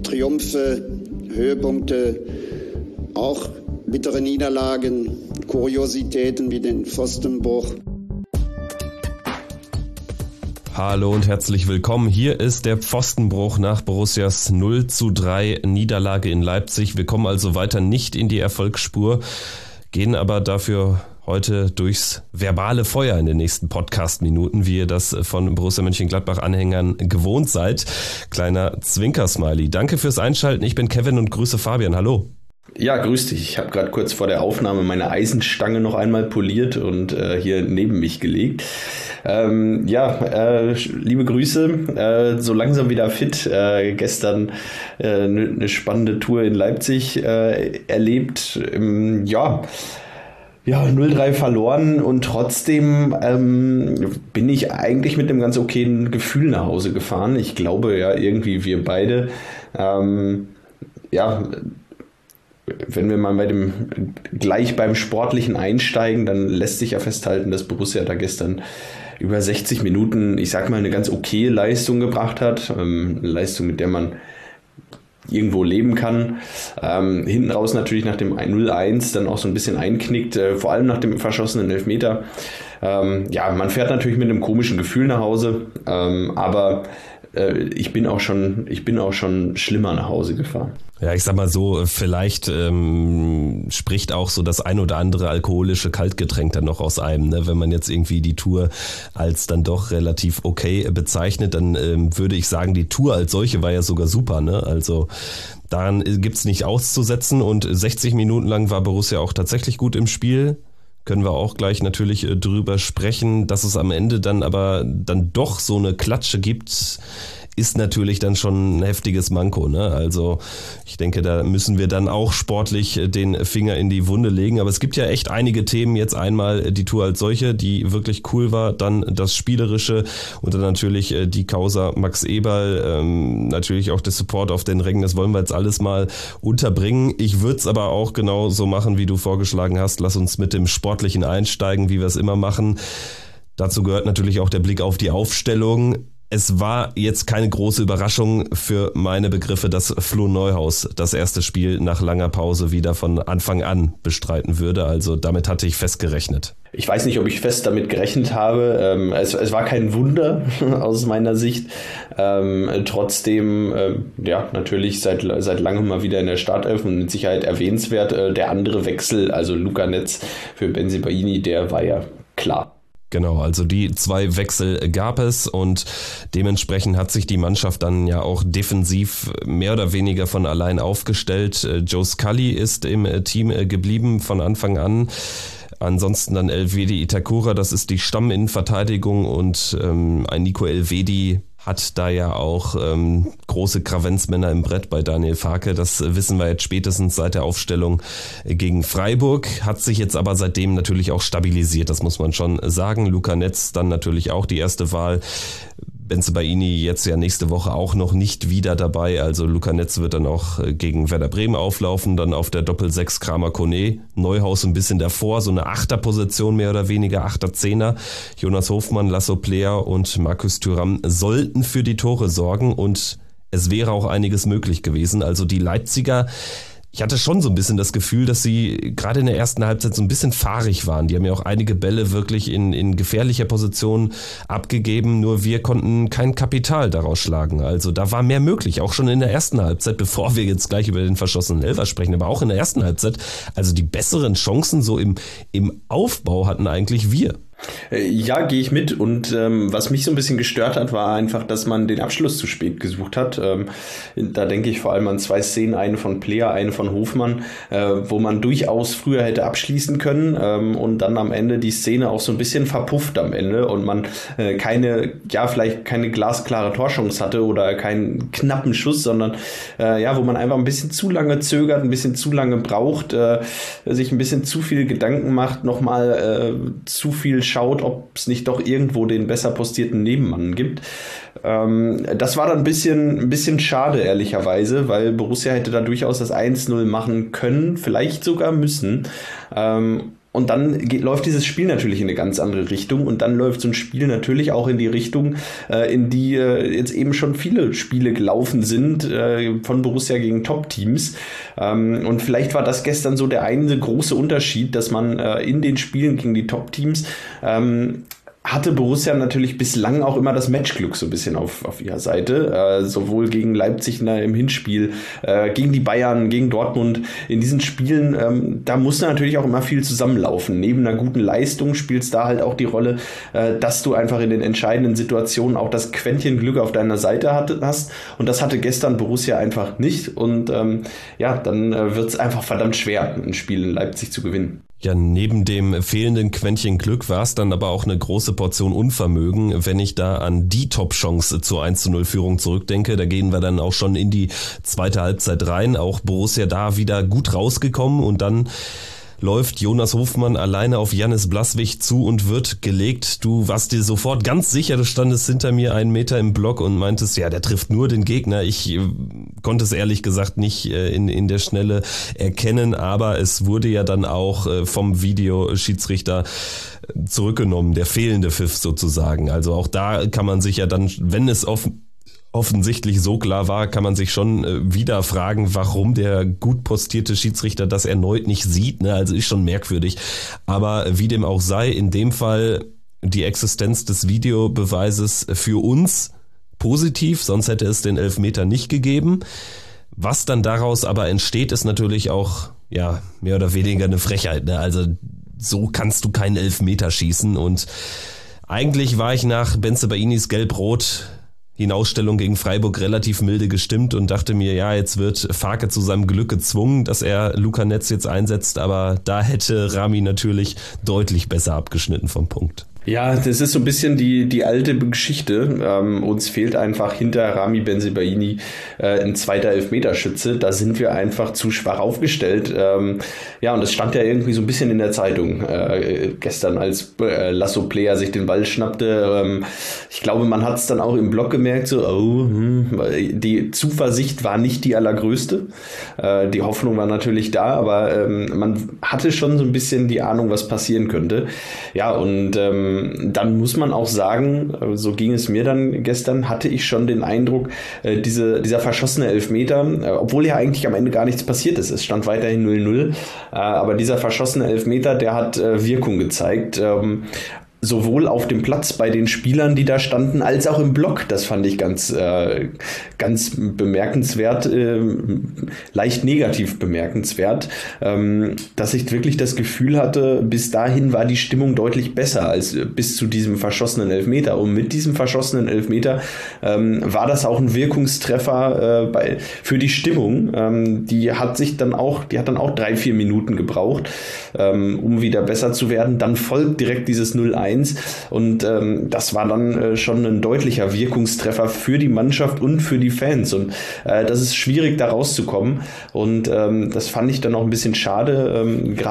Triumphe, Höhepunkte, auch bittere Niederlagen, Kuriositäten wie den Pfostenbruch. Hallo und herzlich willkommen. Hier ist der Pfostenbruch nach Borussias 0:3 Niederlage in Leipzig. Wir kommen also weiter nicht in die Erfolgsspur, gehen aber dafür heute durchs verbale Feuer in den nächsten Podcast-Minuten, wie ihr das von Borussia Mönchengladbach-Anhängern gewohnt seid. Kleiner Zwinker-Smiley. Danke fürs Einschalten. Ich bin Kevin und grüße Fabian. Hallo. Ja, grüß dich. Ich habe gerade kurz vor der Aufnahme meine Eisenstange noch einmal poliert und hier neben mich gelegt. Liebe Grüße. So langsam wieder fit. Gestern eine spannende Tour in Leipzig erlebt. 0:3 verloren und trotzdem bin ich eigentlich mit einem ganz okayen Gefühl nach Hause gefahren. Ich glaube ja irgendwie wir beide. Wenn wir mal gleich beim Sportlichen einsteigen, dann lässt sich ja festhalten, dass Borussia da gestern über 60 Minuten, ich sag mal, eine ganz okaye Leistung gebracht hat. Eine Leistung, mit der man irgendwo leben kann. Hinten raus natürlich nach dem 0:1 dann auch so ein bisschen einknickt, vor allem nach dem verschossenen Elfmeter. Man fährt natürlich mit einem komischen Gefühl nach Hause, aber ich bin auch schon schlimmer nach Hause gefahren. Ja, ich sag mal so, vielleicht spricht auch so das ein oder andere alkoholische Kaltgetränk dann noch aus einem, ne? Wenn man jetzt irgendwie die Tour als dann doch relativ okay bezeichnet, dann würde ich sagen, die Tour als solche war ja sogar super, ne? Also daran gibt's nicht auszusetzen und 60 Minuten lang war Borussia auch tatsächlich gut im Spiel. Können wir auch gleich natürlich drüber sprechen, dass es am Ende dann aber dann doch so eine Klatsche gibt, ist natürlich dann schon ein heftiges Manko, ne? Also ich denke, da müssen wir dann auch sportlich den Finger in die Wunde legen. Aber es gibt ja echt einige Themen. Jetzt einmal die Tour als solche, die wirklich cool war. Dann das Spielerische und dann natürlich die Causa Max Eberl. Natürlich auch der Support auf den Rängen. Das wollen wir jetzt alles mal unterbringen. Ich würde es aber auch genau so machen, wie du vorgeschlagen hast. Lass uns mit dem Sportlichen einsteigen, wie wir es immer machen. Dazu gehört natürlich auch der Blick auf die Aufstellung. Es war jetzt keine große Überraschung für meine Begriffe, dass Flo Neuhaus das erste Spiel nach langer Pause wieder von Anfang an bestreiten würde. Also damit hatte ich fest gerechnet. Ich weiß nicht, ob ich fest damit gerechnet habe. Es war kein Wunder aus meiner Sicht. Trotzdem, natürlich seit langem mal wieder in der Startelf und mit Sicherheit erwähnenswert. Der andere Wechsel, also Luca Netz für Bensebaini, der war ja klar. Genau, also die 2 Wechsel gab es und dementsprechend hat sich die Mannschaft dann ja auch defensiv mehr oder weniger von allein aufgestellt. Joe Scully ist im Team geblieben von Anfang an. Ansonsten dann Elvedi Itakura, das ist die Stamminnenverteidigung und ein Nico Elvedi hat da ja auch große Kravenzmänner im Brett bei Daniel Farke. Das wissen wir jetzt spätestens seit der Aufstellung gegen Freiburg. Hat sich jetzt aber seitdem natürlich auch stabilisiert, das muss man schon sagen. Luca Netz dann natürlich auch die erste Wahl. Bensebaini jetzt ja nächste Woche auch noch nicht wieder dabei. Also Luca Netz wird dann auch gegen Werder Bremen auflaufen. Dann auf der Doppel-6 Kramer-Kone. Neuhaus ein bisschen davor, so eine Achterposition mehr oder weniger, Achter-Zehner. Jonas Hofmann, Lasso Player und Markus Thuram sollten für die Tore sorgen und es wäre auch einiges möglich gewesen. Also die Leipziger, ich hatte schon so ein bisschen das Gefühl, dass sie gerade in der ersten Halbzeit so ein bisschen fahrig waren. Die haben ja auch einige Bälle wirklich in gefährlicher Position abgegeben, nur wir konnten kein Kapital daraus schlagen. Also da war mehr möglich, auch schon in der ersten Halbzeit, bevor wir jetzt gleich über den verschossenen Elfer sprechen, aber auch in der ersten Halbzeit. Also die besseren Chancen so im Aufbau hatten eigentlich wir. Ja, gehe ich mit und was mich so ein bisschen gestört hat, war einfach, dass man den Abschluss zu spät gesucht hat. Da denke ich vor allem an 2 Szenen, eine von Player, eine von Hofmann, wo man durchaus früher hätte abschließen können und dann am Ende die Szene auch so ein bisschen verpufft am Ende und man vielleicht keine glasklare Torchance hatte oder keinen knappen Schuss, sondern wo man einfach ein bisschen zu lange zögert, ein bisschen zu lange braucht, sich ein bisschen zu viel Gedanken macht, nochmal zu viel schaut, ob es nicht doch irgendwo den besser postierten Nebenmann gibt. Das war dann ein bisschen schade, ehrlicherweise, weil Borussia hätte da durchaus das 1:0 machen können, vielleicht sogar müssen. Und dann läuft dieses Spiel natürlich in eine ganz andere Richtung und dann läuft so ein Spiel natürlich auch in die Richtung, in die jetzt eben schon viele Spiele gelaufen sind von Borussia gegen Top-Teams. Und vielleicht war das gestern so der eine große Unterschied, dass man in den Spielen gegen die Top-Teams hatte Borussia natürlich bislang auch immer das Matchglück so ein bisschen auf ihrer Seite, sowohl gegen Leipzig im Hinspiel, gegen die Bayern, gegen Dortmund. In diesen Spielen, da muss natürlich auch immer viel zusammenlaufen. Neben einer guten Leistung spielt es da halt auch die Rolle, dass du einfach in den entscheidenden Situationen auch das Quäntchen Glück auf deiner Seite hast. Und das hatte gestern Borussia einfach nicht. Und dann wird es einfach verdammt schwer, ein Spiel in Leipzig zu gewinnen. Ja, neben dem fehlenden Quäntchen Glück war es dann aber auch eine große Portion Unvermögen, wenn ich da an die Top-Chance zur 1:0-Führung zurückdenke. Da gehen wir dann auch schon in die zweite Halbzeit rein. Auch Borussia da wieder gut rausgekommen und dann läuft Jonas Hofmann alleine auf Jannis Blaswig zu und wird gelegt. Du warst dir sofort ganz sicher, du standest hinter mir 1 Meter im Block und meintest, ja, der trifft nur den Gegner. Ich konnte es ehrlich gesagt nicht in der Schnelle erkennen, aber es wurde ja dann auch vom Videoschiedsrichter zurückgenommen, der fehlende Pfiff sozusagen. Also auch da kann man sich ja dann, wenn es offensichtlich so klar war, kann man sich schon wieder fragen, warum der gut postierte Schiedsrichter das erneut nicht sieht. Ne? Also ist schon merkwürdig. Aber wie dem auch sei, in dem Fall die Existenz des Videobeweises für uns positiv, sonst hätte es den Elfmeter nicht gegeben. Was dann daraus aber entsteht, ist natürlich auch ja mehr oder weniger eine Frechheit. Ne? Also so kannst du keinen Elfmeter schießen. Und eigentlich war ich nach Bensebaïnis Gelb-Rot Hinausstellung gegen Freiburg relativ milde gestimmt und dachte mir, ja, jetzt wird Farke zu seinem Glück gezwungen, dass er Luca Netz jetzt einsetzt, aber da hätte Rami natürlich deutlich besser abgeschnitten vom Punkt. Ja, das ist so ein bisschen die alte Geschichte. Uns fehlt einfach hinter Rami Bensebaini ein zweiter Elfmeterschütze. Da sind wir einfach zu schwach aufgestellt. Und das stand ja irgendwie so ein bisschen in der Zeitung gestern, als Lasso Player sich den Ball schnappte. Ich glaube, man hat es dann auch im Blog gemerkt, die Zuversicht war nicht die allergrößte. Die Hoffnung war natürlich da, aber man hatte schon so ein bisschen die Ahnung, was passieren könnte. Ja, und dann muss man auch sagen, so ging es mir dann gestern, hatte ich schon den Eindruck, dieser verschossene Elfmeter, obwohl ja eigentlich am Ende gar nichts passiert ist, es stand weiterhin 0-0, aber dieser verschossene Elfmeter, der hat Wirkung gezeigt, sowohl auf dem Platz bei den Spielern, die da standen, als auch im Block. Das fand ich ganz bemerkenswert, leicht negativ bemerkenswert, dass ich wirklich das Gefühl hatte, bis dahin war die Stimmung deutlich besser als bis zu diesem verschossenen Elfmeter. Und mit diesem verschossenen Elfmeter war das auch ein Wirkungstreffer für die Stimmung. Die hat dann auch 3-4 Minuten gebraucht, um wieder besser zu werden. Dann folgt direkt dieses 0-1. Und das war dann schon ein deutlicher Wirkungstreffer für die Mannschaft und für die Fans. Und das ist schwierig, da rauszukommen. Und das fand ich dann auch ein bisschen schade.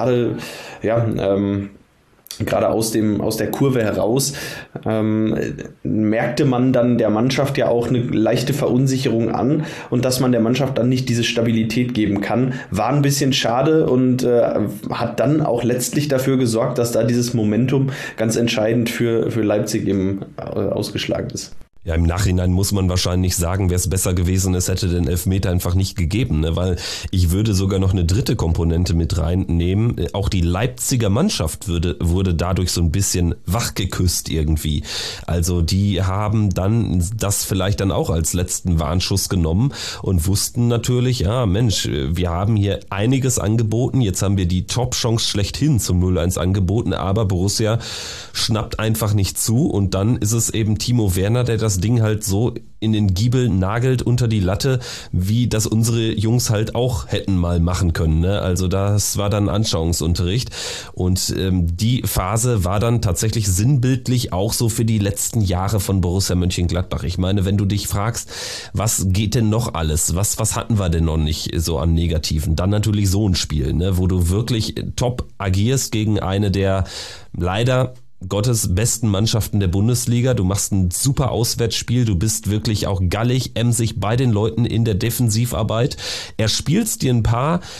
Gerade aus der Kurve heraus merkte man dann der Mannschaft ja auch eine leichte Verunsicherung an und dass man der Mannschaft dann nicht diese Stabilität geben kann, war ein bisschen schade und hat dann auch letztlich dafür gesorgt, dass da dieses Momentum ganz entscheidend für Leipzig eben ausgeschlagen ist. Ja, im Nachhinein muss man wahrscheinlich sagen, wäre es besser gewesen, es hätte den Elfmeter einfach nicht gegeben, ne? Weil ich würde sogar noch eine dritte Komponente mit reinnehmen. Auch die Leipziger Mannschaft wurde dadurch so ein bisschen wachgeküsst irgendwie. Also die haben dann das vielleicht dann auch als letzten Warnschuss genommen und wussten natürlich, ja Mensch, wir haben hier einiges angeboten, jetzt haben wir die Top-Chance schlechthin zum 0-1 angeboten, aber Borussia schnappt einfach nicht zu und dann ist es eben Timo Werner, der das Ding halt so in den Giebel nagelt unter die Latte, wie das unsere Jungs halt auch hätten mal machen können. Ne? Also das war dann Anschauungsunterricht und die Phase war dann tatsächlich sinnbildlich auch so für die letzten Jahre von Borussia Mönchengladbach. Ich meine, wenn du dich fragst, was geht denn noch alles? Was hatten wir denn noch nicht so an Negativen? Dann natürlich so ein Spiel, ne? Wo du wirklich top agierst gegen eine der leider Gottes besten Mannschaften der Bundesliga. Du machst ein super Auswärtsspiel, du bist wirklich auch gallig, emsig bei den Leuten in der Defensivarbeit. Erspielst dir ein paar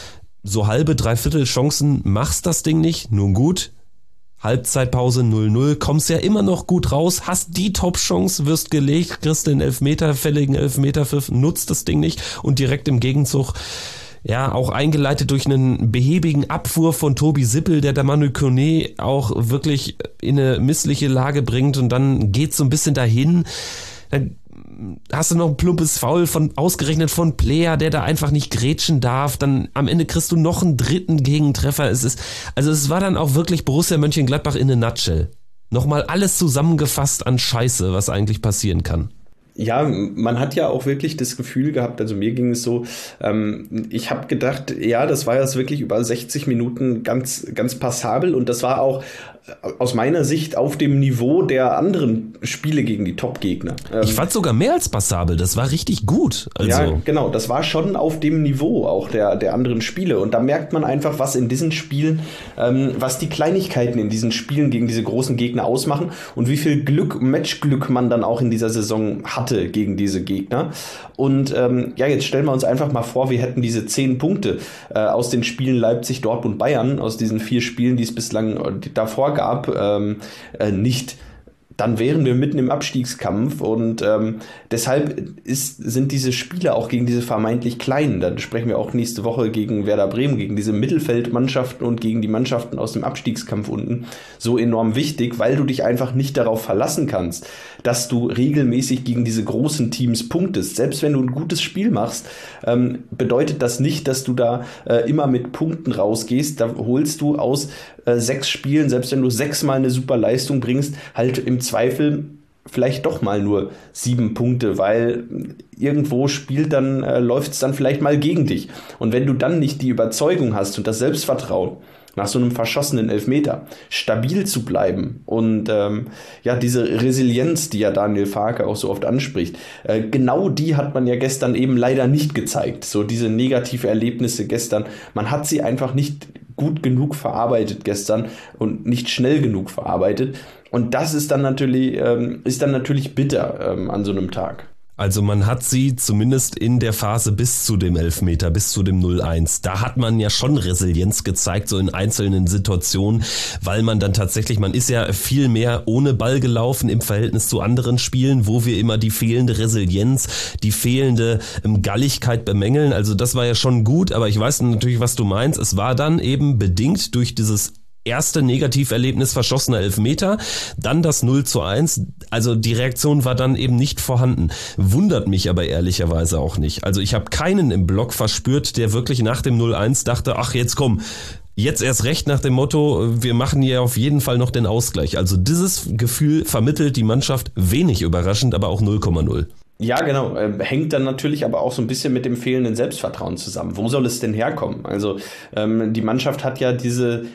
so halbe, dreiviertel Chancen, machst das Ding nicht, nun gut. Halbzeitpause 0-0, kommst ja immer noch gut raus, hast die Top-Chance, wirst gelegt, kriegst den fälligen Elfmeterpfiff, nutzt das Ding nicht und direkt im Gegenzug, ja, auch eingeleitet durch einen behäbigen Abwurf von Tobi Sippel, der Manu Kone auch wirklich in eine missliche Lage bringt und dann geht's so ein bisschen dahin. Dann hast du noch ein plumpes Foul ausgerechnet von Player, der da einfach nicht grätschen darf. Dann am Ende kriegst du noch einen dritten Gegentreffer. Es war dann auch wirklich Borussia Mönchengladbach in a nutshell. Nochmal alles zusammengefasst an Scheiße, was eigentlich passieren kann. Ja, man hat ja auch wirklich das Gefühl gehabt, also mir ging es so, ich habe gedacht, ja, das war jetzt wirklich über 60 Minuten ganz, ganz passabel und das war auch aus meiner Sicht auf dem Niveau der anderen Spiele gegen die Top-Gegner. Ich fand sogar mehr als passabel, das war richtig gut. Also. Ja, genau, das war schon auf dem Niveau auch der anderen Spiele und da merkt man einfach, was in diesen Spielen, was die Kleinigkeiten in diesen Spielen gegen diese großen Gegner ausmachen und wie viel Matchglück man dann auch in dieser Saison hatte gegen diese Gegner. Und ja, jetzt stellen wir uns einfach mal vor, wir hätten diese 10 Punkte aus den Spielen Leipzig, Dortmund, Bayern, aus diesen 4 Spielen, die es bislang davor gab, nicht. Dann wären wir mitten im Abstiegskampf und deshalb sind diese Spiele auch gegen diese vermeintlich Kleinen, dann sprechen wir auch nächste Woche gegen Werder Bremen, gegen diese Mittelfeldmannschaften und gegen die Mannschaften aus dem Abstiegskampf unten, so enorm wichtig, weil du dich einfach nicht darauf verlassen kannst, dass du regelmäßig gegen diese großen Teams punktest. Selbst wenn du ein gutes Spiel machst, bedeutet das nicht, dass du da immer mit Punkten rausgehst. Da holst du aus 6 Spielen, selbst wenn du 6 Mal eine super Leistung bringst, halt im Zweifel vielleicht doch mal nur 7 Punkte, weil irgendwo läuft es dann vielleicht mal gegen dich. Und wenn du dann nicht die Überzeugung hast und das Selbstvertrauen, nach so einem verschossenen Elfmeter stabil zu bleiben und ja, diese Resilienz, die ja Daniel Farke auch so oft anspricht, genau die hat man ja gestern eben leider nicht gezeigt. So diese Negativerlebnisse gestern, man hat sie einfach nicht gut genug verarbeitet gestern und nicht schnell genug verarbeitet. Und das ist dann natürlich bitter an so einem Tag. Also man hat sie zumindest in der Phase bis zu dem Elfmeter, bis zu dem 0-1, da hat man ja schon Resilienz gezeigt, so in einzelnen Situationen, weil man dann tatsächlich, man ist ja viel mehr ohne Ball gelaufen im Verhältnis zu anderen Spielen, wo wir immer die fehlende Resilienz, die fehlende Galligkeit bemängeln. Also das war ja schon gut, aber ich weiß natürlich, was du meinst. Es war dann eben bedingt durch dieses erste Negativerlebnis verschossener Elfmeter, dann das 0-1, also die Reaktion war dann eben nicht vorhanden. Wundert mich aber ehrlicherweise auch nicht. Also ich habe keinen im Block verspürt, der wirklich nach dem 0-1 dachte, ach jetzt komm, jetzt erst recht nach dem Motto, wir machen hier auf jeden Fall noch den Ausgleich. Also dieses Gefühl vermittelt die Mannschaft wenig überraschend, aber auch 0,0. Ja, genau. Hängt dann natürlich aber auch so ein bisschen mit dem fehlenden Selbstvertrauen zusammen. Wo soll es denn herkommen? Also die Mannschaft hat ja dieses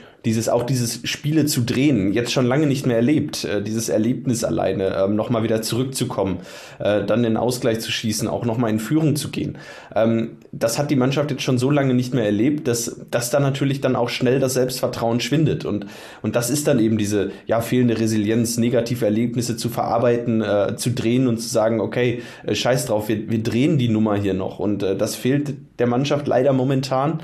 Spiele zu drehen, jetzt schon lange nicht mehr erlebt, dieses Erlebnis alleine, nochmal wieder zurückzukommen, dann den Ausgleich zu schießen, auch nochmal in Führung zu gehen. Das hat die Mannschaft jetzt schon so lange nicht mehr erlebt, dass da natürlich dann auch schnell das Selbstvertrauen schwindet. Und das ist dann eben diese fehlende Resilienz, negative Erlebnisse zu verarbeiten, zu drehen und zu sagen, okay, scheiß drauf, wir drehen die Nummer hier noch. Und das fehlt der Mannschaft leider momentan.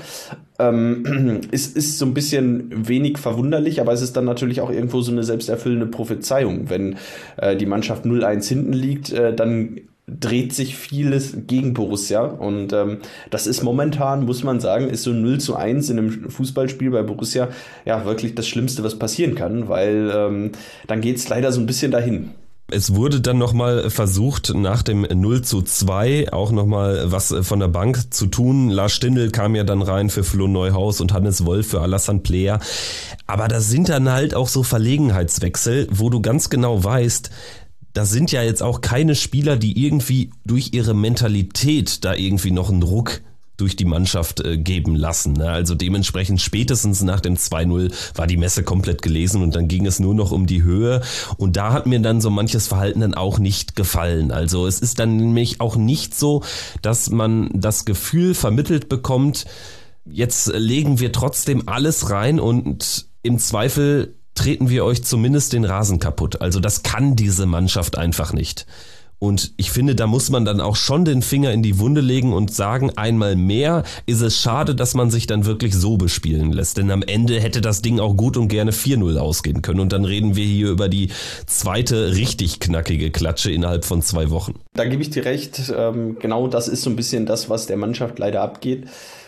Es ist so ein bisschen wenig verwunderlich, aber es ist dann natürlich auch irgendwo so eine selbsterfüllende Prophezeiung. Wenn die Mannschaft 0-1 hinten liegt, dann dreht sich vieles gegen Borussia und das ist momentan, muss man sagen, ist so 0-1 in einem Fußballspiel bei Borussia ja wirklich das Schlimmste, was passieren kann, weil dann geht es leider so ein bisschen dahin. Es wurde dann nochmal versucht, nach dem 0-2 auch nochmal was von der Bank zu tun. Lars Stindl kam ja dann rein für Flo Neuhaus und Hannes Wolf für Alassane Player. Aber das sind dann halt auch so Verlegenheitswechsel, wo du ganz genau weißt, das sind ja jetzt auch keine Spieler, die irgendwie durch ihre Mentalität da irgendwie noch einen Ruck durch die Mannschaft geben lassen. Also dementsprechend spätestens nach dem 2-0 war die Messe komplett gelesen und dann ging es nur noch um die Höhe und da hat mir dann so manches Verhalten dann auch nicht gefallen. Also es ist dann nämlich auch nicht so, dass man das Gefühl vermittelt bekommt, jetzt legen wir trotzdem alles rein und im Zweifel treten wir euch zumindest den Rasen kaputt. Also das kann diese Mannschaft einfach nicht. Und ich finde, da muss man dann auch schon den Finger in die Wunde legen und sagen, einmal mehr ist es schade, dass man sich dann wirklich so bespielen lässt. Denn am Ende hätte das Ding auch gut und gerne 4-0 ausgehen können. Und dann reden wir hier über die zweite richtig knackige Klatsche innerhalb von 2 Wochen. Da gebe ich dir recht. Genau das ist so ein bisschen das, was der Mannschaft leider abgeht.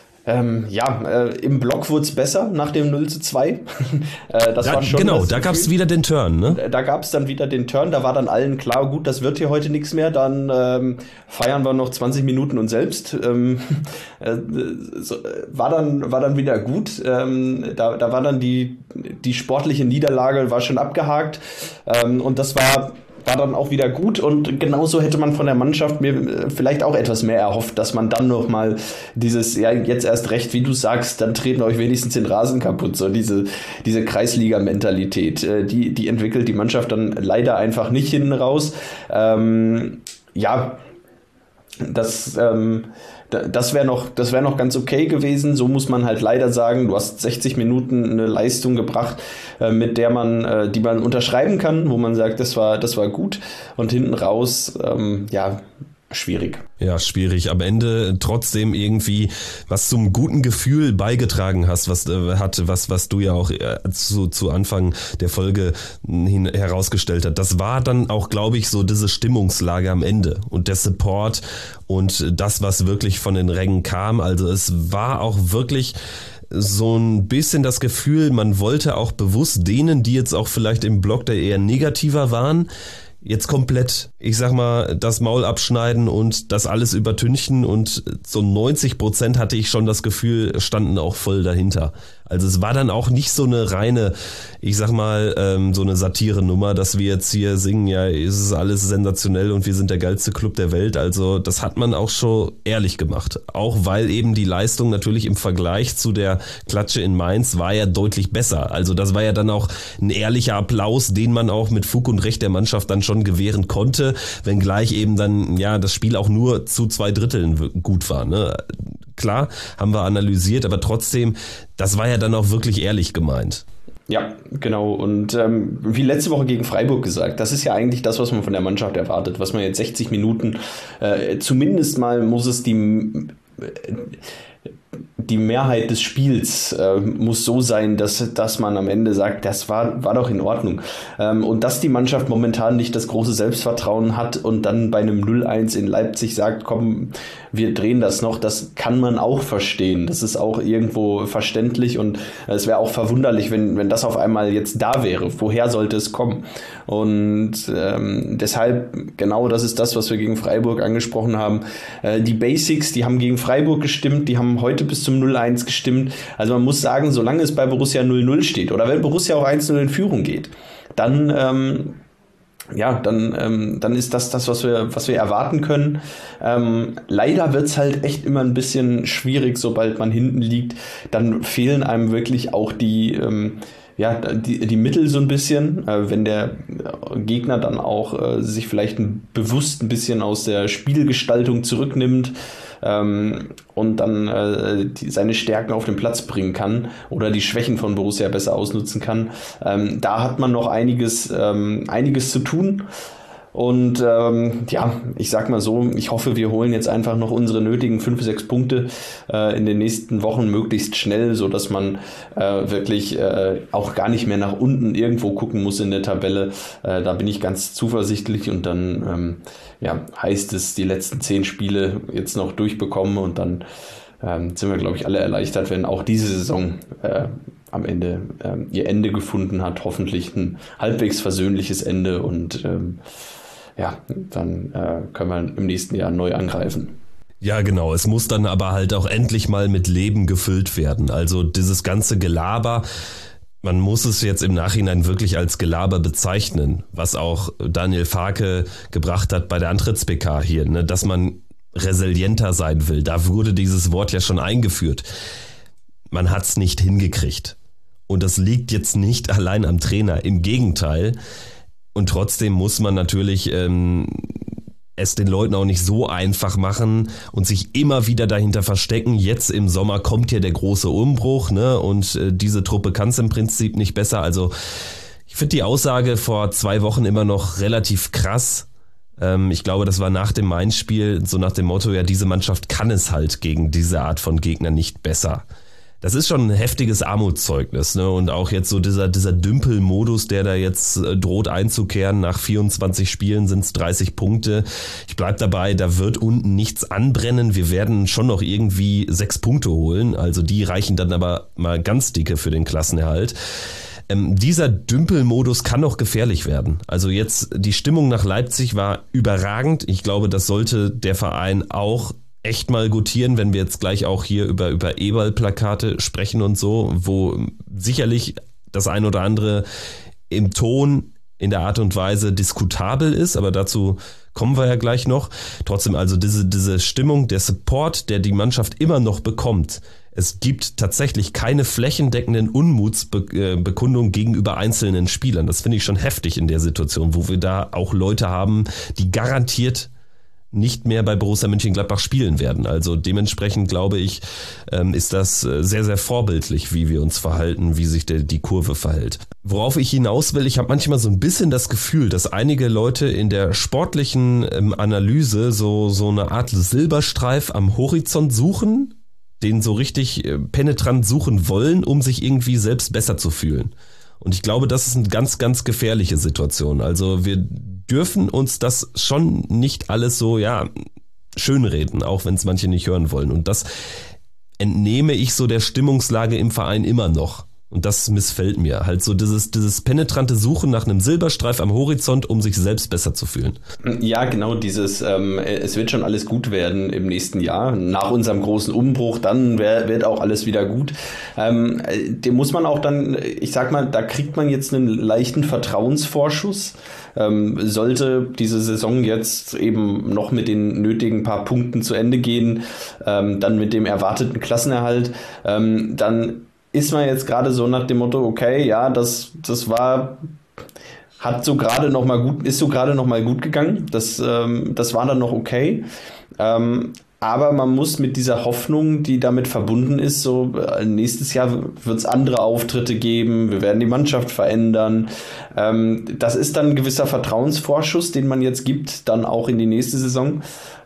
Im Block wurde es besser nach dem 0-2. War schon genau, da gab es wieder den Turn, ne? Da gab es dann wieder den Turn, da war dann allen klar, gut, das wird hier heute nichts mehr, dann feiern wir noch 20 Minuten uns selbst. War dann wieder gut. Da war dann die sportliche Niederlage war schon abgehakt. Und das war dann auch wieder gut, und genauso hätte man von der Mannschaft mir vielleicht auch etwas mehr erhofft, dass man dann nochmal dieses, ja, jetzt erst recht, wie du sagst, dann treten euch wenigstens den Rasen kaputt, so diese Kreisliga-Mentalität, die entwickelt die Mannschaft dann leider einfach nicht hinten raus. Das wäre noch ganz okay gewesen. So muss man halt leider sagen, du hast 60 Minuten eine Leistung gebracht, mit der die man unterschreiben kann, wo man sagt, das war gut, und hinten raus, schwierig. Ja, schwierig. Am Ende trotzdem irgendwie was zum guten Gefühl beigetragen hast, was du ja auch zu Anfang der Folge herausgestellt hast. Das war dann auch, glaube ich, so diese Stimmungslage am Ende und der Support und das, was wirklich von den Rängen kam. Also es war auch wirklich so ein bisschen das Gefühl, man wollte auch bewusst denen, die jetzt auch vielleicht im Block der eher negativer waren, jetzt komplett, ich sag mal, das Maul abschneiden und das alles übertünchen, und so 90% hatte ich schon das Gefühl, standen auch voll dahinter. Also es war dann auch nicht so eine reine, ich sag mal, so eine Satire-Nummer, dass wir jetzt hier singen, ja, es ist alles sensationell und wir sind der geilste Club der Welt. Also das hat man auch schon ehrlich gemacht. Auch weil eben die Leistung natürlich im Vergleich zu der Klatsche in Mainz war ja deutlich besser. Also das war ja dann auch ein ehrlicher Applaus, den man auch mit Fug und Recht der Mannschaft dann schon gewähren konnte, wenngleich eben dann ja das Spiel auch nur zu 2/3 gut war, ne? Klar, haben wir analysiert, aber trotzdem, das war ja dann auch wirklich ehrlich gemeint. Ja, genau. Und wie letzte Woche gegen Freiburg gesagt, das ist ja eigentlich das, was man von der Mannschaft erwartet, was man jetzt 60 Minuten, zumindest mal muss es die Mehrheit des Spiels muss so sein, dass man am Ende sagt, das war doch in Ordnung. Und dass die Mannschaft momentan nicht das große Selbstvertrauen hat und dann bei einem 0-1 in Leipzig sagt, komm, wir drehen das noch, das kann man auch verstehen. Das ist auch irgendwo verständlich, und es wäre auch verwunderlich, wenn das auf einmal jetzt da wäre. Woher sollte es kommen? Und deshalb, genau das ist das, was wir gegen Freiburg angesprochen haben. Die Basics, die haben gegen Freiburg gestimmt, die haben heute bis zum 0-1 gestimmt. Also man muss sagen, solange es bei Borussia 0-0 steht oder wenn Borussia auch 1-0 in Führung geht, dann ist das, was wir erwarten können. Leider wird's halt echt immer ein bisschen schwierig, sobald man hinten liegt. Dann fehlen einem wirklich auch die Mittel so ein bisschen, wenn der Gegner dann auch sich vielleicht bewusst ein bisschen aus der Spielgestaltung zurücknimmt, und dann seine Stärken auf den Platz bringen kann oder die Schwächen von Borussia besser ausnutzen kann. Da hat man noch einiges zu tun. Und ich sag mal so, ich hoffe, wir holen jetzt einfach noch unsere nötigen 5-6 Punkte in den nächsten Wochen möglichst schnell, so dass man wirklich auch gar nicht mehr nach unten irgendwo gucken muss in der Tabelle. Da bin ich ganz zuversichtlich, und dann heißt es, die letzten 10 Spiele jetzt noch durchbekommen, und dann sind wir, glaube ich, alle erleichtert, wenn auch diese Saison am Ende ihr Ende gefunden hat. Hoffentlich ein halbwegs versöhnliches Ende, und dann können wir im nächsten Jahr neu angreifen. Ja, genau. Es muss dann aber halt auch endlich mal mit Leben gefüllt werden. Also dieses ganze Gelaber, man muss es jetzt im Nachhinein wirklich als Gelaber bezeichnen, was auch Daniel Farke gebracht hat bei der Antritts-PK hier, ne, dass man resilienter sein will. Da wurde dieses Wort ja schon eingeführt. Man hat es nicht hingekriegt. Und das liegt jetzt nicht allein am Trainer. Im Gegenteil. Und trotzdem muss man natürlich es den Leuten auch nicht so einfach machen und sich immer wieder dahinter verstecken. Jetzt im Sommer kommt hier der große Umbruch, ne? Und diese Truppe kann es im Prinzip nicht besser. Also ich finde die Aussage vor 2 Wochen immer noch relativ krass. Ich glaube, das war nach dem Main-Spiel so nach dem Motto, ja, diese Mannschaft kann es halt gegen diese Art von Gegner nicht besser. Das ist schon ein heftiges Armutszeugnis, ne? Und auch jetzt so dieser Dümpel-Modus, der da jetzt droht einzukehren. Nach 24 Spielen sind es 30 Punkte. Ich bleib dabei, da wird unten nichts anbrennen. Wir werden schon noch irgendwie 6 Punkte holen. Also die reichen dann aber mal ganz dicke für den Klassenerhalt. Dieser Dümpel-Modus kann noch gefährlich werden. Also jetzt, die Stimmung nach Leipzig war überragend. Ich glaube, das sollte der Verein auch echt mal gutieren, wenn wir jetzt gleich auch hier über Eberl-Plakate sprechen und so, wo sicherlich das ein oder andere im Ton, in der Art und Weise diskutabel ist, aber dazu kommen wir ja gleich noch. Trotzdem also diese Stimmung, der Support, der die Mannschaft immer noch bekommt. Es gibt tatsächlich keine flächendeckenden Unmutsbekundungen gegenüber einzelnen Spielern. Das finde ich schon heftig in der Situation, wo wir da auch Leute haben, die garantiert nicht mehr bei Borussia Mönchengladbach spielen werden. Also dementsprechend glaube ich, ist das sehr, sehr vorbildlich, wie wir uns verhalten, wie sich die Kurve verhält. Worauf ich hinaus will, ich habe manchmal so ein bisschen das Gefühl, dass einige Leute in der sportlichen Analyse so eine Art Silberstreif am Horizont suchen, den so richtig penetrant suchen wollen, um sich irgendwie selbst besser zu fühlen. Und ich glaube, das ist eine ganz, ganz gefährliche Situation. Also wir dürfen uns das schon nicht alles so, schönreden, auch wenn es manche nicht hören wollen. Und das entnehme ich so der Stimmungslage im Verein immer noch. Und das missfällt mir. Halt so dieses penetrante Suchen nach einem Silberstreif am Horizont, um sich selbst besser zu fühlen. Ja, genau, es wird schon alles gut werden im nächsten Jahr. Nach unserem großen Umbruch, dann wird auch alles wieder gut. Dem muss man auch dann, ich sag mal, da kriegt man jetzt einen leichten Vertrauensvorschuss. Sollte diese Saison jetzt eben noch mit den nötigen paar Punkten zu Ende gehen, dann mit dem erwarteten Klassenerhalt, dann ist man jetzt gerade so nach dem Motto, okay, ja, das ist so gerade noch mal gut gegangen. Das war dann noch okay. Aber man muss mit dieser Hoffnung, die damit verbunden ist, so nächstes Jahr wird es andere Auftritte geben, wir werden die Mannschaft verändern. Das ist dann ein gewisser Vertrauensvorschuss, den man jetzt gibt, dann auch in die nächste Saison,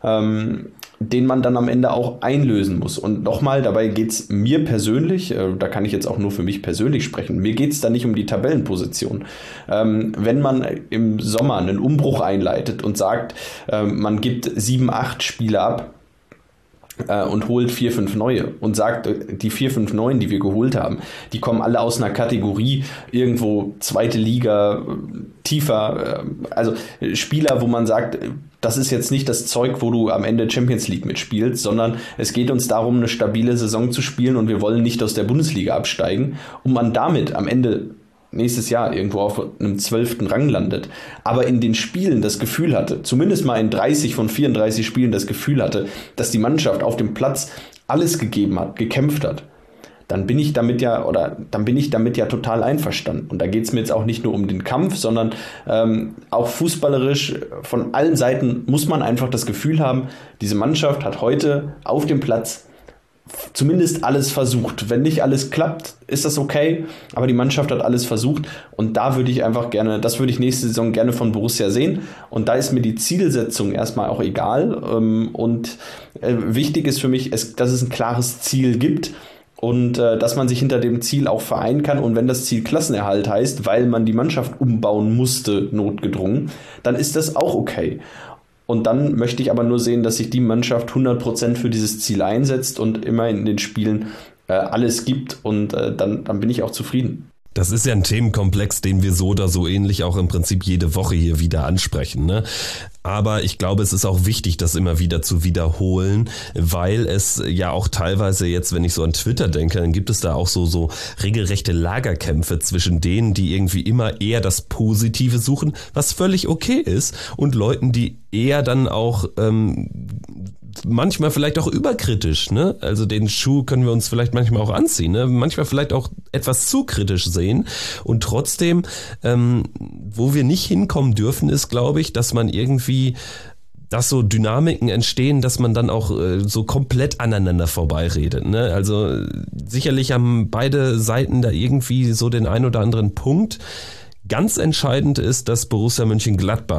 den man dann am Ende auch einlösen muss. Und nochmal, dabei geht's mir persönlich, da kann ich jetzt auch nur für mich persönlich sprechen, mir geht's da nicht um die Tabellenposition. Wenn man im Sommer einen Umbruch einleitet und sagt, man gibt 7, 8 Spiele ab, und holt 4, 5 neue und sagt, die 4, 5 neuen, die wir geholt haben, die kommen alle aus einer Kategorie irgendwo zweite Liga, tiefer, also Spieler, wo man sagt, das ist jetzt nicht das Zeug, wo du am Ende Champions League mitspielst, sondern es geht uns darum, eine stabile Saison zu spielen und wir wollen nicht aus der Bundesliga absteigen, und man damit am Ende nächstes Jahr irgendwo auf einem 12. Rang landet, aber in den Spielen das Gefühl hatte, zumindest mal in 30 von 34 Spielen das Gefühl hatte, dass die Mannschaft auf dem Platz alles gegeben hat, gekämpft hat, dann bin ich damit ja total einverstanden. Und da geht es mir jetzt auch nicht nur um den Kampf, sondern auch fußballerisch von allen Seiten muss man einfach das Gefühl haben, diese Mannschaft hat heute auf dem Platz zumindest alles versucht. Wenn nicht alles klappt, ist das okay, aber die Mannschaft hat alles versucht, und da würde ich einfach gerne, das würde ich nächste Saison gerne von Borussia sehen, und da ist mir die Zielsetzung erstmal auch egal, und wichtig ist für mich, dass es ein klares Ziel gibt und dass man sich hinter dem Ziel auch vereinen kann, und wenn das Ziel Klassenerhalt heißt, weil man die Mannschaft umbauen musste, notgedrungen, dann ist das auch okay. Und dann möchte ich aber nur sehen, dass sich die Mannschaft 100% für dieses Ziel einsetzt und immer in den Spielen alles gibt, und dann bin ich auch zufrieden. Das ist ja ein Themenkomplex, den wir so oder so ähnlich auch im Prinzip jede Woche hier wieder ansprechen, ne? Aber ich glaube, es ist auch wichtig, das immer wieder zu wiederholen, weil es ja auch teilweise jetzt, wenn ich so an Twitter denke, dann gibt es da auch so regelrechte Lagerkämpfe zwischen denen, die irgendwie immer eher das Positive suchen, was völlig okay ist, und Leuten, die eher dann auch manchmal vielleicht auch überkritisch, ne? Also den Schuh können wir uns vielleicht manchmal auch anziehen, ne? Manchmal vielleicht auch etwas zu kritisch sehen, und trotzdem, wo wir nicht hinkommen dürfen, ist, glaube ich, dass man irgendwie, dass so Dynamiken entstehen, dass man dann auch so komplett aneinander vorbeiredet, ne? Also sicherlich haben beide Seiten da irgendwie so den ein oder anderen Punkt. Ganz entscheidend ist, dass Borussia Mönchengladbach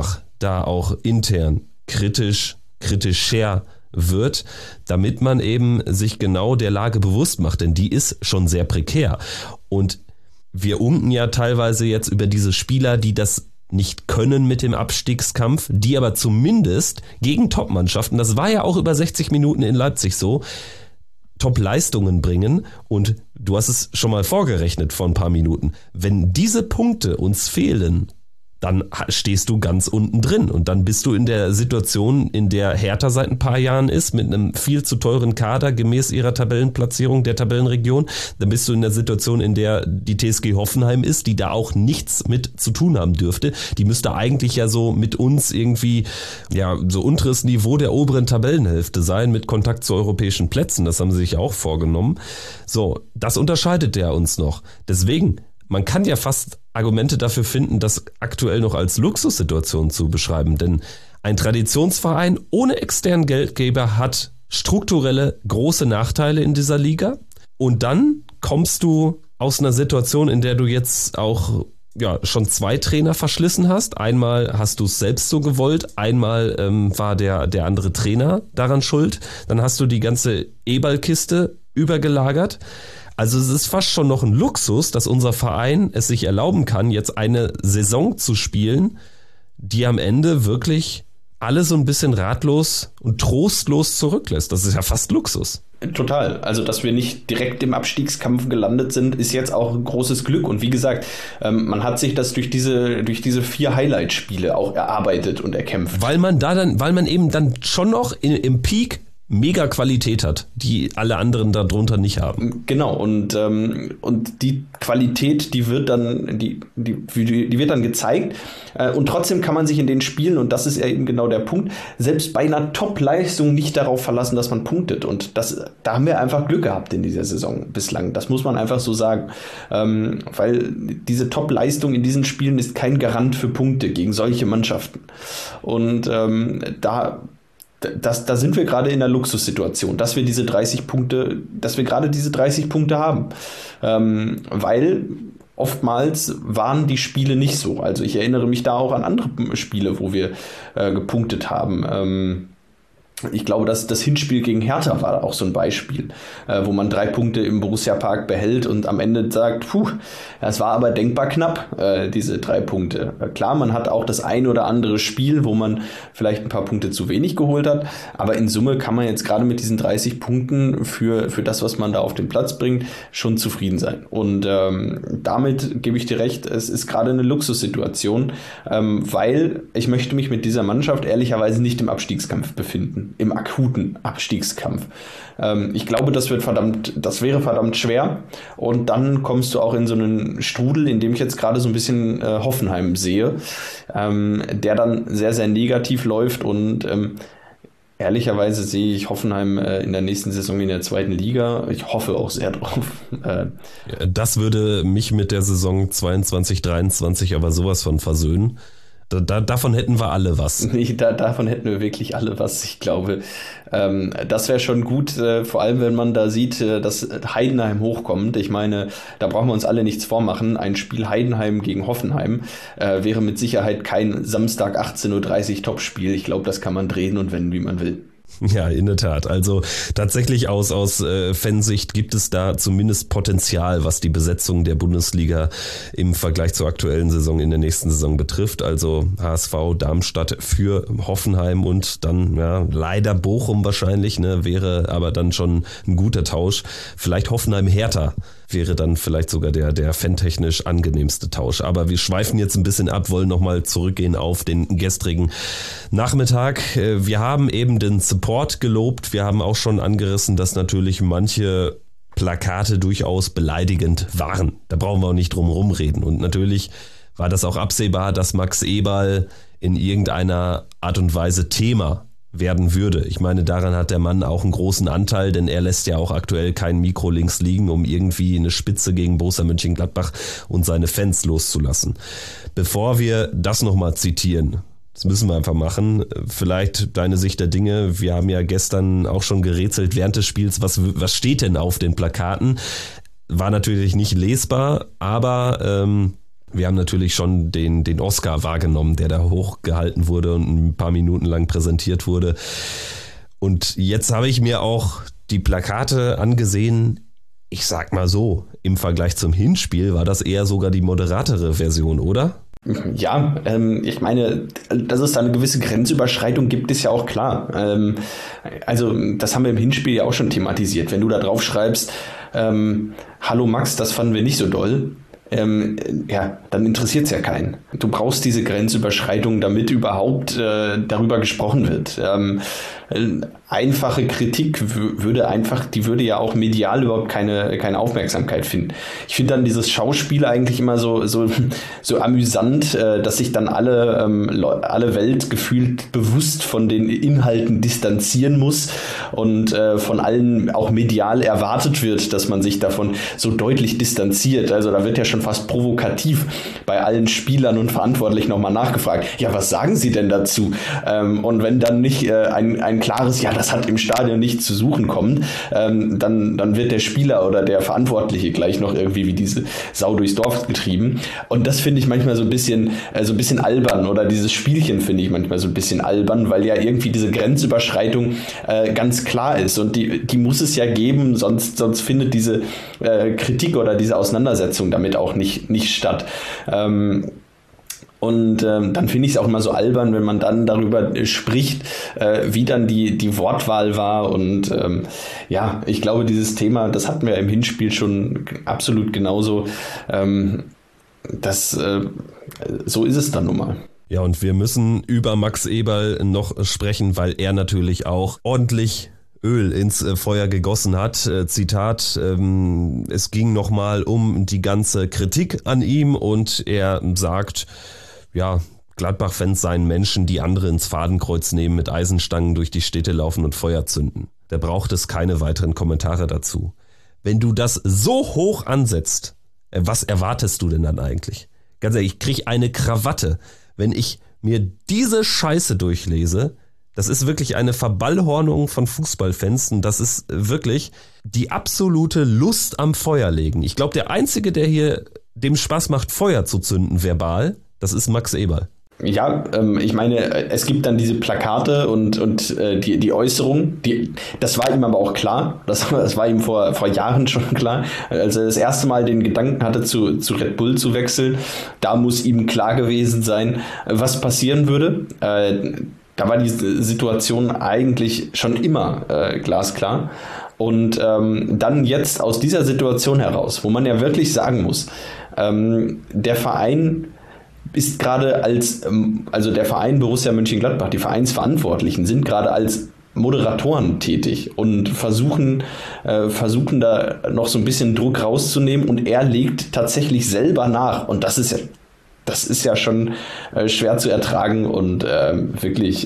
da auch intern kritischer wird, damit man eben sich genau der Lage bewusst macht, denn die ist schon sehr prekär. Und wir unken ja teilweise jetzt über diese Spieler, die das nicht können mit dem Abstiegskampf, die aber zumindest gegen Top-Mannschaften, das war ja auch über 60 Minuten in Leipzig so, Top-Leistungen bringen. Und du hast es schon mal vorgerechnet vor ein paar Minuten. Wenn diese Punkte uns fehlen, dann stehst du ganz unten drin und dann bist du in der Situation, in der Hertha seit ein paar Jahren ist, mit einem viel zu teuren Kader gemäß ihrer Tabellenplatzierung der Tabellenregion. Dann bist du in der Situation, in der die TSG Hoffenheim ist, die da auch nichts mit zu tun haben dürfte. Die müsste eigentlich ja so mit uns irgendwie, ja, so unteres Niveau der oberen Tabellenhälfte sein, mit Kontakt zu europäischen Plätzen. Das haben sie sich auch vorgenommen. So, das unterscheidet ja uns noch. Deswegen, man kann ja fast Argumente dafür finden, das aktuell noch als Luxussituation zu beschreiben, denn ein Traditionsverein ohne externen Geldgeber hat strukturelle große Nachteile in dieser Liga und dann kommst du aus einer Situation, in der du jetzt auch schon 2 Trainer verschlissen hast. Einmal hast du es selbst so gewollt, einmal war der andere Trainer daran schuld, dann hast du die ganze E-Ball-Kiste übergelagert. Also es ist fast schon noch ein Luxus, dass unser Verein es sich erlauben kann, jetzt eine Saison zu spielen, die am Ende wirklich alle so ein bisschen ratlos und trostlos zurücklässt. Das ist ja fast Luxus. Total. Also, dass wir nicht direkt im Abstiegskampf gelandet sind, ist jetzt auch ein großes Glück. Und wie gesagt, man hat sich das durch diese 4 Highlight-Spiele auch erarbeitet und erkämpft. Weil man eben dann schon noch im Peak mega Qualität hat, die alle anderen darunter nicht haben. Genau, und die Qualität, die wird dann gezeigt, und trotzdem kann man sich in den Spielen, und das ist ja eben genau der Punkt, selbst bei einer Top-Leistung nicht darauf verlassen, dass man punktet, und da haben wir einfach Glück gehabt in dieser Saison bislang, das muss man einfach so sagen, weil diese Top-Leistung in diesen Spielen ist kein Garant für Punkte gegen solche Mannschaften, und da sind wir gerade in einer Luxussituation, dass wir gerade diese 30 Punkte haben. Weil oftmals waren die Spiele nicht so. Also ich erinnere mich da auch an andere Spiele, wo wir gepunktet haben. Ich glaube, dass das Hinspiel gegen Hertha war auch so ein Beispiel, wo man 3 Punkte im Borussia-Park behält und am Ende sagt, es war aber denkbar knapp, diese 3 Punkte. Klar, man hat auch das ein oder andere Spiel, wo man vielleicht ein paar Punkte zu wenig geholt hat, aber in Summe kann man jetzt gerade mit diesen 30 Punkten für das, was man da auf den Platz bringt, schon zufrieden sein. Und damit gebe ich dir recht, es ist gerade eine Luxussituation, weil ich möchte mich mit dieser Mannschaft ehrlicherweise nicht im Abstiegskampf befinden. Im akuten Abstiegskampf. Ich glaube, das wäre verdammt schwer. Und dann kommst du auch in so einen Strudel, in dem ich jetzt gerade so ein bisschen Hoffenheim sehe, der dann sehr, sehr negativ läuft. Und ehrlicherweise sehe ich Hoffenheim in der nächsten Saison in der 2. Liga. Ich hoffe auch sehr drauf. Das würde mich mit der Saison 22/23 aber sowas von versöhnen. Davon hätten wir alle was. Nee, davon hätten wir wirklich alle was. Ich glaube, das wäre schon gut, vor allem wenn man da sieht, dass Heidenheim hochkommt. Ich meine, da brauchen wir uns alle nichts vormachen. Ein Spiel Heidenheim gegen Hoffenheim wäre mit Sicherheit kein Samstag 18:30 Uhr Topspiel. Ich glaube, das kann man drehen und wenden, wie man will. Ja, in der Tat. Also tatsächlich aus Fansicht gibt es da zumindest Potenzial, was die Besetzung der Bundesliga im Vergleich zur aktuellen Saison in der nächsten Saison betrifft. Also HSV, Darmstadt für Hoffenheim und dann leider Bochum wahrscheinlich, wäre aber dann schon ein guter Tausch. Vielleicht Hoffenheim-Hertha wäre dann vielleicht sogar der fantechnisch angenehmste Tausch. Aber wir schweifen jetzt ein bisschen ab, wollen nochmal zurückgehen auf den gestrigen Nachmittag. Wir haben eben den Support gelobt. Wir haben auch schon angerissen, dass natürlich manche Plakate durchaus beleidigend waren. Da brauchen wir auch nicht drum rumreden. Und natürlich war das auch absehbar, dass Max Eberl in irgendeiner Art und Weise Thema werden würde. Ich meine, daran hat der Mann auch einen großen Anteil, denn er lässt ja auch aktuell kein Mikro links liegen, um irgendwie eine Spitze gegen Borussia Mönchengladbach und seine Fans loszulassen. Bevor wir das nochmal zitieren, das müssen wir einfach machen, vielleicht deine Sicht der Dinge, wir haben ja gestern auch schon gerätselt während des Spiels, was steht denn auf den Plakaten? War natürlich nicht lesbar, aber Wir haben natürlich schon den Oscar wahrgenommen, der da hochgehalten wurde und ein paar Minuten lang präsentiert wurde. Und jetzt habe ich mir auch die Plakate angesehen. Ich sag mal so, im Vergleich zum Hinspiel war das eher sogar die moderatere Version, oder? Ja, ich meine, dass es da eine gewisse Grenzüberschreitung gibt, ist ja auch klar. Also das haben wir im Hinspiel ja auch schon thematisiert. Wenn du da drauf schreibst, hallo Max, das fanden wir nicht so doll, ja, dann interessiert es ja keinen. Du brauchst diese Grenzüberschreitung, damit überhaupt darüber gesprochen wird. Einfache Kritik würde ja auch medial überhaupt keine Aufmerksamkeit finden. Ich finde dann dieses Schauspiel eigentlich immer so amüsant, dass sich dann alle Welt gefühlt bewusst von den Inhalten distanzieren muss und von allen auch medial erwartet wird, dass man sich davon so deutlich distanziert. Also da wird ja schon fast provokativ bei allen Spielern und Verantwortlichen nochmal nachgefragt. Ja, was sagen Sie denn dazu? Und wenn dann nicht ein klares, ja, das hat im Stadion nichts zu suchen kommt, dann wird der Spieler oder der Verantwortliche gleich noch irgendwie wie diese Sau durchs Dorf getrieben. Und das finde ich manchmal so ein bisschen albern, oder dieses Spielchen finde ich manchmal so ein bisschen albern, weil ja irgendwie diese Grenzüberschreitung ganz klar ist. Und die muss es ja geben, sonst findet diese Kritik oder diese Auseinandersetzung damit auch nicht statt. Und dann finde ich es auch immer so albern, wenn man dann darüber spricht, wie dann die Wortwahl war. Und ja, ich glaube, dieses Thema, das hatten wir im Hinspiel schon absolut genauso. So ist es dann nun mal. Ja, und wir müssen über Max Eberl noch sprechen, weil er natürlich auch ordentlich Öl ins Feuer gegossen hat. Zitat, es ging nochmal um die ganze Kritik an ihm und er sagt, ja, Gladbach-Fans seien Menschen, die andere ins Fadenkreuz nehmen, mit Eisenstangen durch die Städte laufen und Feuer zünden. Da braucht es keine weiteren Kommentare dazu. Wenn du das so hoch ansetzt, was erwartest du denn dann eigentlich? Ganz ehrlich, ich kriege eine Krawatte, wenn ich mir diese Scheiße durchlese. Das ist wirklich eine Verballhornung von Fußballfans und das ist wirklich die absolute Lust am Feuer legen. Ich glaube, der Einzige, der hier dem Spaß macht, Feuer zu zünden, verbal, das ist Max Eberl. Ja, ich meine, es gibt dann diese Plakate und die Äußerung, das war ihm aber auch klar, das war ihm vor Jahren schon klar, als er das erste Mal den Gedanken hatte, zu Red Bull zu wechseln, da muss ihm klar gewesen sein, was passieren würde. Da war die Situation eigentlich schon immer glasklar. Und dann jetzt aus dieser Situation heraus, wo man ja wirklich sagen muss, der Verein ist gerade der Verein Borussia Mönchengladbach, die Vereinsverantwortlichen sind gerade als Moderatoren tätig und versuchen da noch so ein bisschen Druck rauszunehmen und er legt tatsächlich selber nach und das ist ja schon schwer zu ertragen und wirklich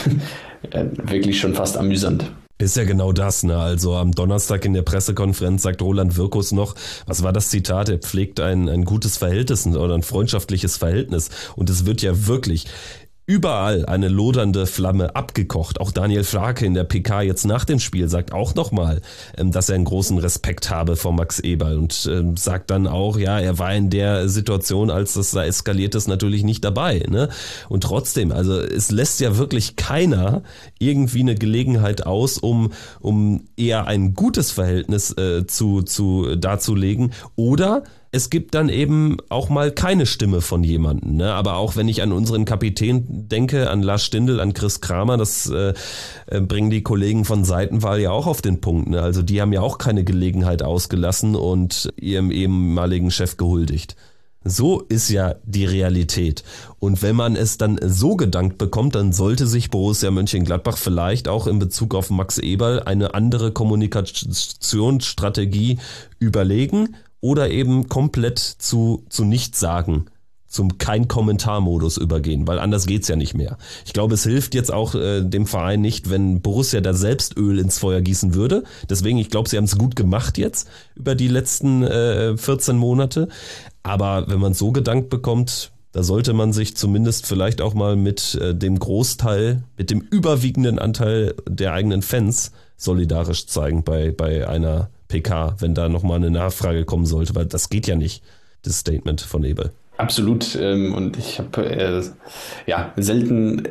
schon fast amüsant. Ist ja genau das, ne? Also am Donnerstag in der Pressekonferenz sagt Roland Wirkus noch, was war das Zitat? Er pflegt ein gutes Verhältnis oder ein freundschaftliches Verhältnis und es wird ja wirklich überall eine lodernde Flamme abgekocht. Auch Daniel Farke in der PK jetzt nach dem Spiel sagt auch nochmal, dass er einen großen Respekt habe vor Max Eberl und sagt dann auch, ja, er war in der Situation, als das da eskaliert ist, natürlich nicht dabei, ne? Und trotzdem, also es lässt ja wirklich keiner irgendwie eine Gelegenheit aus, um eher ein gutes Verhältnis darzulegen oder es gibt dann eben auch mal keine Stimme von jemandem, ne? Aber auch wenn ich an unseren Kapitän denke, an Lars Stindl, an Chris Kramer, das bringen die Kollegen von Seitenwahl ja auch auf den Punkt, ne? Also die haben ja auch keine Gelegenheit ausgelassen und ihrem ehemaligen Chef gehuldigt. So ist ja die Realität. Und wenn man es dann so gedankt bekommt, dann sollte sich Borussia Mönchengladbach vielleicht auch in Bezug auf Max Eberl eine andere Kommunikationsstrategie überlegen oder eben komplett zu nichts sagen, zum Kein-Kommentar-Modus übergehen, weil anders geht's ja nicht mehr. Ich glaube, es hilft jetzt auch dem Verein nicht, wenn Borussia da selbst Öl ins Feuer gießen würde. Deswegen, ich glaube, sie haben es gut gemacht jetzt über die letzten 14 Monate. Aber wenn man es so gedankt bekommt, da sollte man sich zumindest vielleicht auch mal mit dem Großteil, mit dem überwiegenden Anteil der eigenen Fans solidarisch zeigen bei einer PK, wenn da nochmal eine Nachfrage kommen sollte, weil das geht ja nicht, das Statement von Eberl. Absolut. Und ich habe selten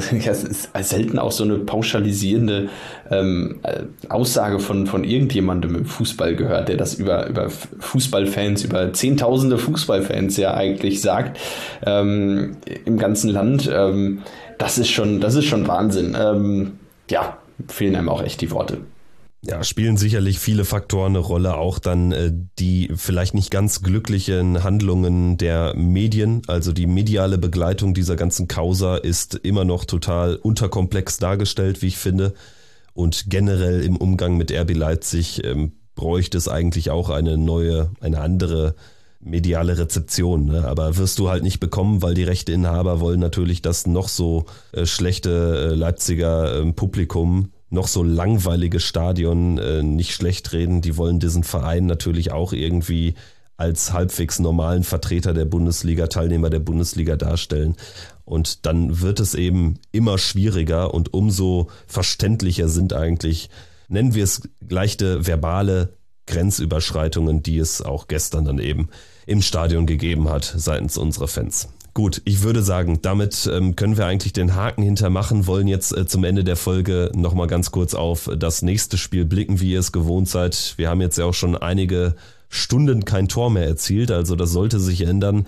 auch so eine pauschalisierende Aussage von irgendjemandem im Fußball gehört, der das über Fußballfans, über Zehntausende Fußballfans ja eigentlich sagt, im ganzen Land. Das ist schon Wahnsinn. Fehlen einem auch echt die Worte. Ja, spielen sicherlich viele Faktoren eine Rolle, auch dann die vielleicht nicht ganz glücklichen Handlungen der Medien, also die mediale Begleitung dieser ganzen Causa ist immer noch total unterkomplex dargestellt, wie ich finde, und generell im Umgang mit RB Leipzig bräuchte es eigentlich auch eine andere mediale Rezeption, ne? Aber wirst du halt nicht bekommen, weil die Rechteinhaber wollen natürlich das noch so schlechte Leipziger Publikum, noch so langweilige Stadion nicht schlecht reden. Die wollen diesen Verein natürlich auch irgendwie als halbwegs normalen Vertreter der Bundesliga, Teilnehmer der Bundesliga darstellen. Und dann wird es eben immer schwieriger und umso verständlicher sind eigentlich, nennen wir es leichte verbale Grenzüberschreitungen, die es auch gestern dann eben im Stadion gegeben hat seitens unserer Fans. Gut, ich würde sagen, damit können wir eigentlich den Haken hintermachen, wollen jetzt zum Ende der Folge nochmal ganz kurz auf das nächste Spiel blicken, wie ihr es gewohnt seid. Wir haben jetzt ja auch schon einige Stunden kein Tor mehr erzielt, also das sollte sich ändern.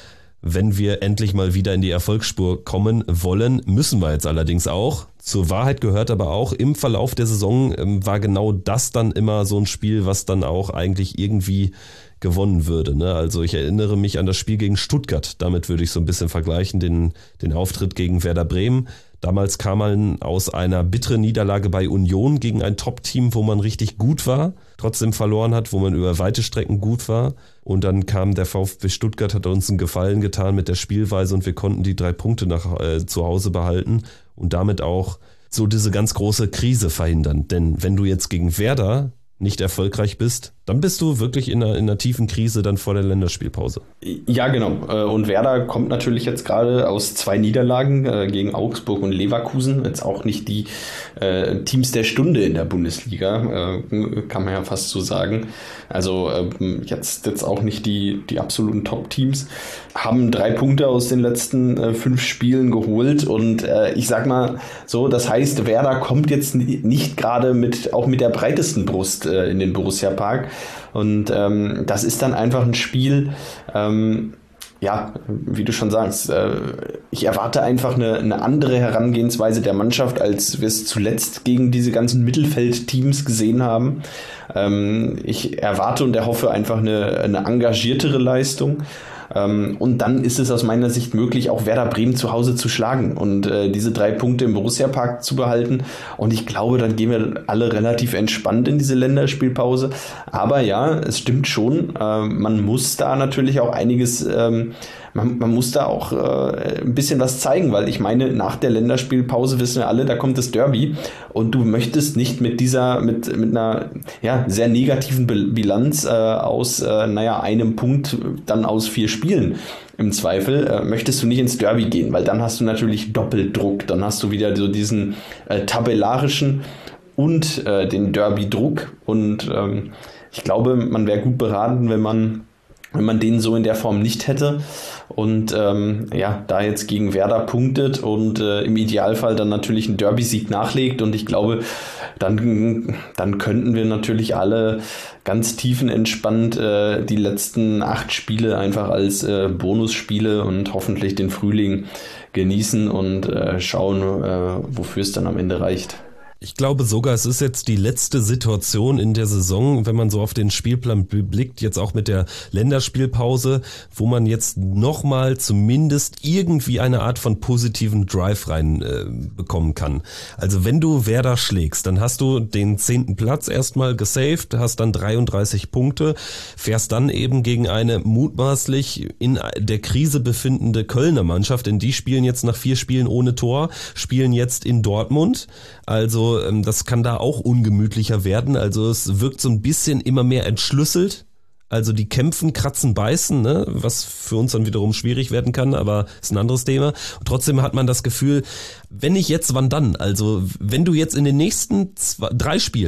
Wenn wir endlich mal wieder in die Erfolgsspur kommen wollen, müssen wir jetzt allerdings auch. Zur Wahrheit gehört aber auch, im Verlauf der Saison war genau das dann immer so ein Spiel, was dann auch eigentlich irgendwie gewonnen würde, ne? Also ich erinnere mich an das Spiel gegen Stuttgart, damit würde ich so ein bisschen vergleichen, den Auftritt gegen Werder Bremen. Damals kam man aus einer bitteren Niederlage bei Union gegen ein Top-Team, wo man richtig gut war, trotzdem verloren hat, wo man über weite Strecken gut war. Und dann kam der VfB Stuttgart, hat uns einen Gefallen getan mit der Spielweise und wir konnten die 3 Punkte zu Hause behalten und damit auch so diese ganz große Krise verhindern. Denn wenn du jetzt gegen Werder nicht erfolgreich bist, dann bist du wirklich in einer tiefen Krise dann vor der Länderspielpause. Ja, genau. Und Werder kommt natürlich jetzt gerade aus 2 Niederlagen gegen Augsburg und Leverkusen. Jetzt auch nicht die Teams der Stunde in der Bundesliga, kann man ja fast so sagen. Also jetzt auch nicht die absoluten Top-Teams. Haben 3 Punkte aus den letzten 5 Spielen geholt. Und ich sag mal so, das heißt, Werder kommt jetzt nicht gerade mit der breitesten Brust in den Borussia-Park. Und das ist dann einfach ein Spiel, wie du schon sagst, ich erwarte einfach eine andere Herangehensweise der Mannschaft, als wir es zuletzt gegen diese ganzen Mittelfeldteams gesehen haben. Ich erwarte und erhoffe einfach eine engagiertere Leistung. Und dann ist es aus meiner Sicht möglich, auch Werder Bremen zu Hause zu schlagen und diese 3 Punkte im Borussia-Park zu behalten. Und ich glaube, dann gehen wir alle relativ entspannt in diese Länderspielpause. Aber ja, es stimmt schon, man muss da natürlich auch einiges, man muss da auch ein bisschen was zeigen, weil ich meine, nach der Länderspielpause wissen wir alle, da kommt das Derby und du möchtest nicht mit einer sehr negativen Bilanz aus einem Punkt dann aus 4 Spielen im Zweifel, möchtest du nicht ins Derby gehen, weil dann hast du natürlich Doppeldruck, dann hast du wieder so diesen tabellarischen und den Derby-Druck und ich glaube, man wäre gut beraten, wenn man den so in der Form nicht hätte und da jetzt gegen Werder punktet und im Idealfall dann natürlich einen Derby-Sieg nachlegt und ich glaube, dann könnten wir natürlich alle ganz tiefenentspannt die letzten 8 Spiele einfach als Bonusspiele und hoffentlich den Frühling genießen und schauen, wofür es dann am Ende reicht. Ich glaube sogar, es ist jetzt die letzte Situation in der Saison, wenn man so auf den Spielplan blickt, jetzt auch mit der Länderspielpause, wo man jetzt nochmal zumindest irgendwie eine Art von positiven Drive rein bekommen kann. Also wenn du Werder schlägst, dann hast du den 10. Platz erstmal gesaved, hast dann 33 Punkte, fährst dann eben gegen eine mutmaßlich in der Krise befindende Kölner Mannschaft, denn die spielen jetzt nach 4 Spielen ohne Tor, spielen jetzt in Dortmund. Also das kann da auch ungemütlicher werden. Also es wirkt so ein bisschen immer mehr entschlüsselt. Also die kämpfen, kratzen, beißen, ne? Was für uns dann wiederum schwierig werden kann, aber ist ein anderes Thema. Und trotzdem hat man das Gefühl, wenn nicht jetzt, wann dann? Also wenn du jetzt in den nächsten 3 Spielen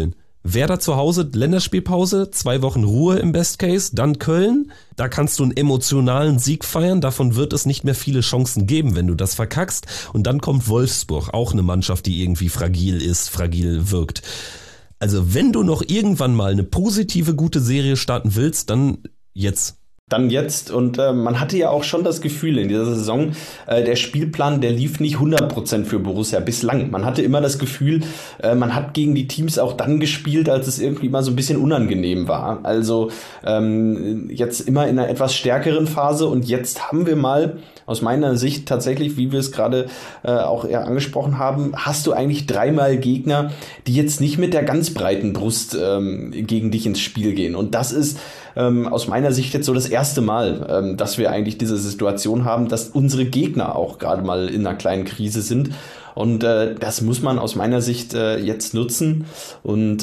Werder zu Hause, Länderspielpause, 2 Wochen Ruhe im Best Case, dann Köln. Da kannst du einen emotionalen Sieg feiern. Davon wird es nicht mehr viele Chancen geben, wenn du das verkackst. Und dann kommt Wolfsburg, auch eine Mannschaft, die irgendwie fragil ist, fragil wirkt. Also wenn du noch irgendwann mal eine positive, gute Serie starten willst, dann jetzt. Dann jetzt, und man hatte ja auch schon das Gefühl in dieser Saison, der Spielplan, der lief nicht 100% für Borussia bislang. Man hatte immer das Gefühl, man hat gegen die Teams auch dann gespielt, als es irgendwie mal so ein bisschen unangenehm war. Also jetzt immer in einer etwas stärkeren Phase, und jetzt haben wir mal aus meiner Sicht tatsächlich, wie wir es gerade auch eher angesprochen haben, hast du eigentlich 3-mal Gegner, die jetzt nicht mit der ganz breiten Brust gegen dich ins Spiel gehen. Und das ist aus meiner Sicht jetzt so das erste Mal, dass wir eigentlich diese Situation haben, dass unsere Gegner auch gerade mal in einer kleinen Krise sind. Und das muss man aus meiner Sicht jetzt nutzen. Und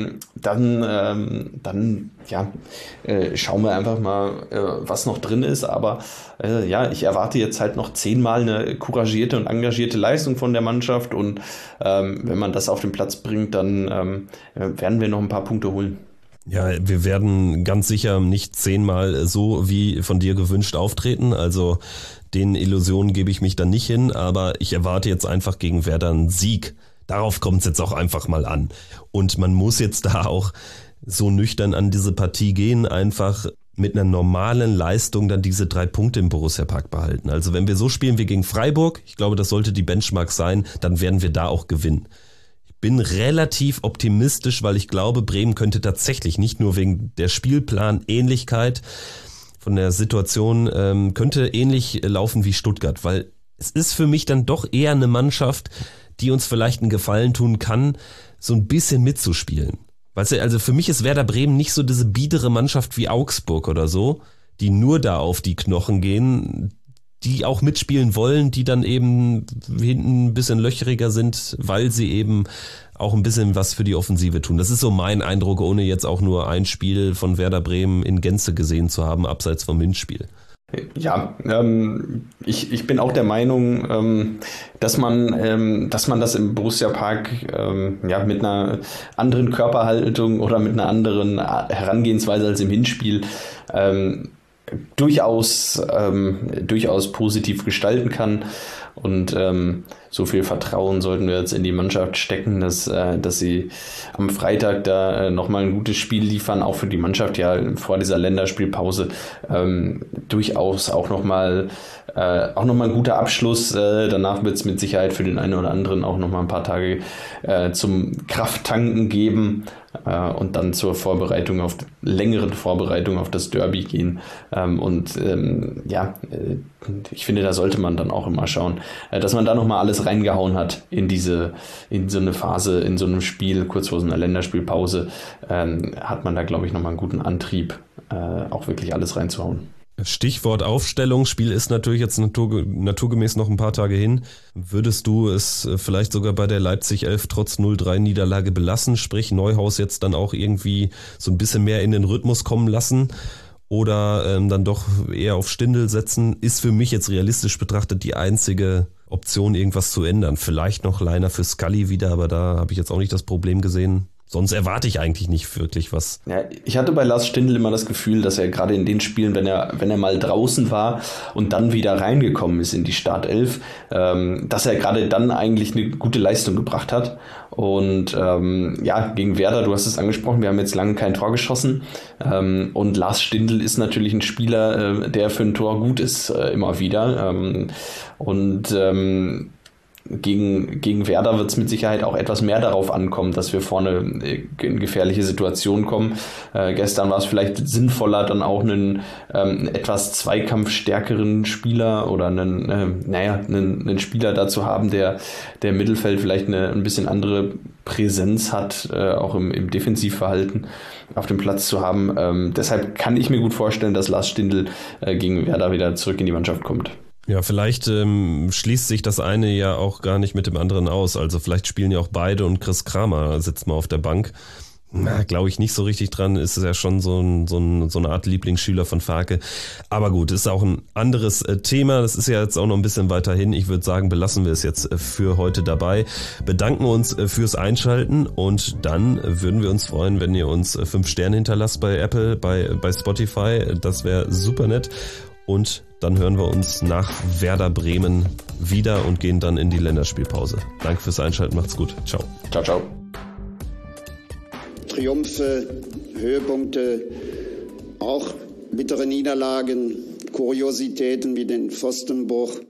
dann schauen wir einfach mal, was noch drin ist. Aber ich erwarte jetzt halt noch 10-mal eine couragierte und engagierte Leistung von der Mannschaft. Und wenn man das auf den Platz bringt, dann werden wir noch ein paar Punkte holen. Ja, wir werden ganz sicher nicht 10-mal so wie von dir gewünscht auftreten, also den Illusionen gebe ich mich dann nicht hin, aber ich erwarte jetzt einfach gegen Werder einen Sieg. Darauf kommt es jetzt auch einfach mal an. Und man muss jetzt da auch so nüchtern an diese Partie gehen, einfach mit einer normalen Leistung dann diese 3 Punkte im Borussia-Park behalten. Also wenn wir so spielen wie gegen Freiburg, ich glaube, das sollte die Benchmark sein, dann werden wir da auch gewinnen. Bin relativ optimistisch, weil ich glaube, Bremen könnte tatsächlich nicht nur wegen der Spielplanähnlichkeit von der Situation, könnte ähnlich laufen wie Stuttgart, weil es ist für mich dann doch eher eine Mannschaft, die uns vielleicht einen Gefallen tun kann, so ein bisschen mitzuspielen. Weißt du, also für mich ist Werder Bremen nicht so diese biedere Mannschaft wie Augsburg oder so, die nur da auf die Knochen gehen, die auch mitspielen wollen, die dann eben hinten ein bisschen löcheriger sind, weil sie eben auch ein bisschen was für die Offensive tun. Das ist so mein Eindruck, ohne jetzt auch nur ein Spiel von Werder Bremen in Gänze gesehen zu haben, abseits vom Hinspiel. Ja, ich bin auch der Meinung, dass man das im Borussia-Park mit einer anderen Körperhaltung oder mit einer anderen Herangehensweise als im Hinspiel durchaus positiv gestalten kann. Und so viel Vertrauen sollten wir jetzt in die Mannschaft stecken, dass sie am Freitag da nochmal ein gutes Spiel liefern, auch für die Mannschaft ja vor dieser Länderspielpause durchaus auch nochmal ein guter Abschluss. Danach wird es mit Sicherheit für den einen oder anderen auch nochmal ein paar Tage zum Krafttanken geben und dann zur längeren Vorbereitung auf das Derby gehen. Ich finde, da sollte man dann auch immer schauen, dass man da nochmal alles reingehauen hat in so eine Phase, in so einem Spiel, kurz vor so einer Länderspielpause, hat man da, glaube ich, nochmal einen guten Antrieb, auch wirklich alles reinzuhauen. Stichwort Aufstellung, Spiel ist natürlich jetzt naturgemäß noch ein paar Tage hin. Würdest du es vielleicht sogar bei der Leipzig 11 trotz 0-3 Niederlage belassen, sprich Neuhaus jetzt dann auch irgendwie so ein bisschen mehr in den Rhythmus kommen lassen oder dann doch eher auf Stindl setzen, ist für mich jetzt realistisch betrachtet die einzige Option, irgendwas zu ändern. Vielleicht noch Leiner für Scully wieder, aber da habe ich jetzt auch nicht das Problem gesehen. Sonst erwarte ich eigentlich nicht wirklich was. Ja, ich hatte bei Lars Stindl immer das Gefühl, dass er gerade in den Spielen, wenn er mal draußen war und dann wieder reingekommen ist in die Startelf, dass er gerade dann eigentlich eine gute Leistung gebracht hat. Und gegen Werder, du hast es angesprochen, wir haben jetzt lange kein Tor geschossen. Und Lars Stindl ist natürlich ein Spieler, der für ein Tor gut ist, immer wieder. Gegen Werder wird es mit Sicherheit auch etwas mehr darauf ankommen, dass wir vorne in gefährliche Situationen kommen. Gestern war es vielleicht sinnvoller, dann auch einen etwas zweikampfstärkeren Spieler oder einen Spieler dazu haben, der im Mittelfeld vielleicht ein bisschen andere Präsenz hat, auch im Defensivverhalten auf dem Platz zu haben. Deshalb kann ich mir gut vorstellen, dass Lars Stindl gegen Werder wieder zurück in die Mannschaft kommt. Ja, vielleicht schließt sich das eine ja auch gar nicht mit dem anderen aus. Also vielleicht spielen ja auch beide und Chris Kramer sitzt mal auf der Bank. Glaube ich nicht so richtig dran, ist ja schon so eine Art Lieblingsschüler von Farke. Aber gut, ist auch ein anderes Thema. Das ist ja jetzt auch noch ein bisschen weiter hin. Ich würde sagen, belassen wir es jetzt für heute dabei. Bedanken uns fürs Einschalten und dann würden wir uns freuen, wenn ihr uns 5 Sterne hinterlasst bei Apple, bei Spotify. Das wäre super nett. Und dann hören wir uns nach Werder Bremen wieder und gehen dann in die Länderspielpause. Danke fürs Einschalten, macht's gut. Ciao. Ciao, ciao. Triumphe, Höhepunkte, auch bittere Niederlagen, Kuriositäten wie den Pfostenbruch.